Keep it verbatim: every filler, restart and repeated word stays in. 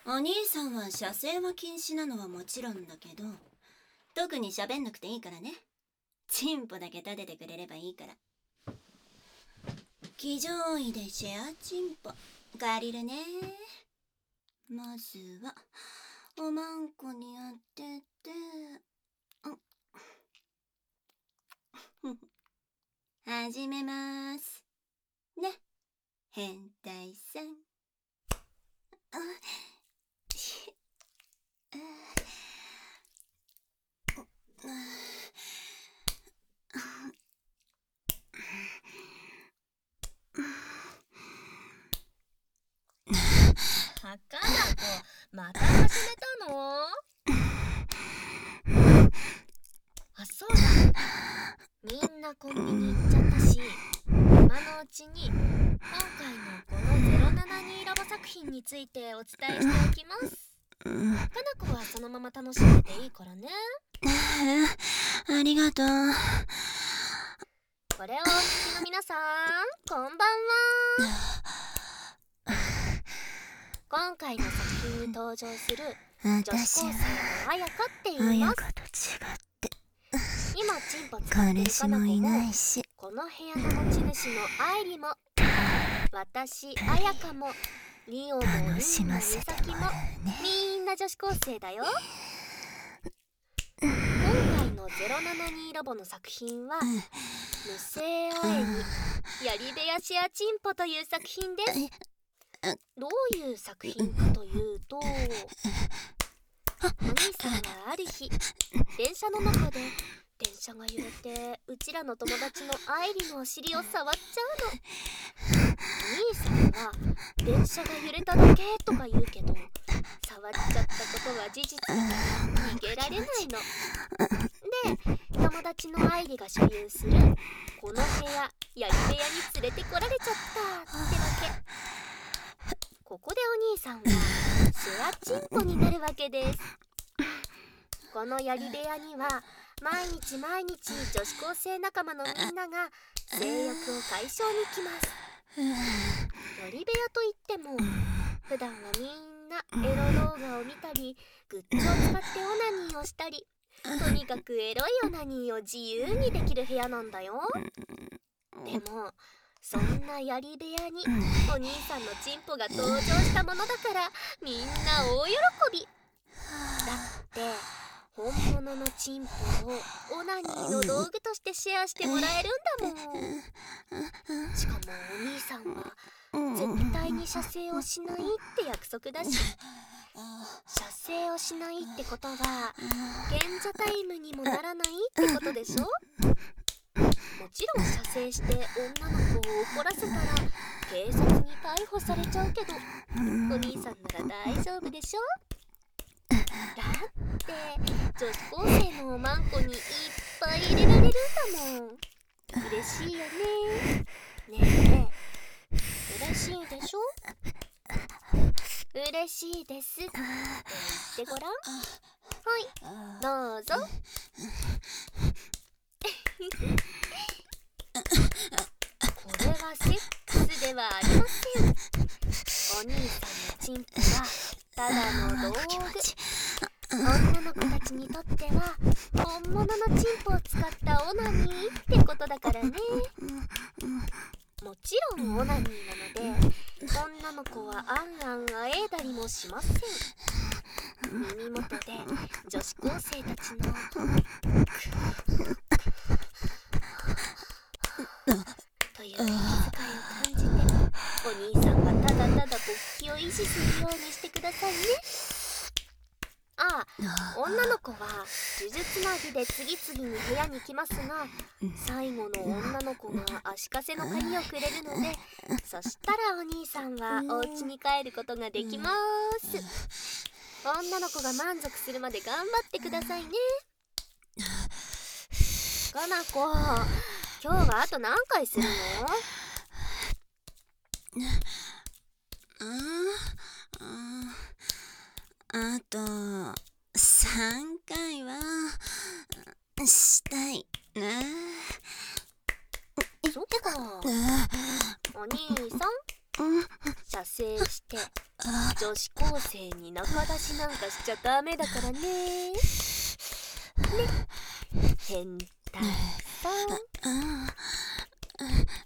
お兄さんは射精は禁止なのはもちろんだけど、特に喋んなくていいからね。チンポだけ立ててくれればいいから。騎乗位でシェアチンポ借りるね。まずはおまんこに当てて、始めますね、変態さん。あはかな子、また始めたの？あ、そうだ。みんなコンビニ行っちゃったし、今のうちに今回のこのゼロななにラボ作品についてお伝えしておきます。かな子はそのまま楽しんでていいからね。 ありがとう。 これをお聞きの皆さん、こんばんは。今回の作品に登場する女子高生の彩香って言います。 彩香と違って今チンポ使ってるかな子も、この部屋の持ち主の愛理も、私彩香も、リオもリンも美咲もみんな女子高生だよ。今回のゼロななにラボの作品は無声あえにやり部屋シェアチンポという作品です。どういう作品かというと、お兄さんはある日電車の中で電車が揺れてうちらの友達の愛理のお尻を触っちゃうの。お兄さんは電車が揺れただけとか言うけど、触っちゃったことは事実だから逃げられないの。で、友達の愛理が所有するこの部屋やり部屋に連れてこられちゃったってわけ。ここでお兄さんはシェアチンポになるわけです。このやり部屋には毎日毎日女子高生仲間のみんなが性欲を解消に来ます。やり部屋といっても普段はみんなエロ動画を見たりグッズを使ってオナニーをしたり、とにかくエロいオナニーを自由にできる部屋なんだよ。でもそんなやり部屋にお兄さんのチンポが登場したものだからみんな大喜び。だって本物のチンポをオナニーの道具としてシェアしてもらえるんだもん。しかもお兄さんは絶対に射精をしないって約束だし、射精をしないってことは賢者タイムにもならないってことでしょ。もちろん射精して女の子を怒らせたら警察に逮捕されちゃうけど、お兄さんなら大丈夫でしょ。だって女子高生のおまんこにいっぱい入れられるんだもん。嬉しいよね。ねえ、嬉しいでしょ。嬉しいですって言ってごらん。はい、どうぞ。これはセックスではありません。お兄さんのチンポはただの道具。女の子たちにとっては本物のチンポを使ったオナニーってことだからね。もちろんオナニーなので女の子はあんあんあえいだりもしません。耳元で女子高生たちのという息遣いを感じて、お兄さんはただただ勃起を維持するようにしてくださいね。ああ、女の子は呪術なぎで次々に部屋に来ますが、最後の女の子が足かせの鍵をくれるので、そしたらお兄さんはお家に帰ることができます。女の子が満足するまで頑張ってくださいね。かな子、今日はあと何回するの？ あとさんかいはしたいな。 そっか。お兄さん、射射精して女子高生に仲出しなんかしちゃダメだからね。ね、変態さん。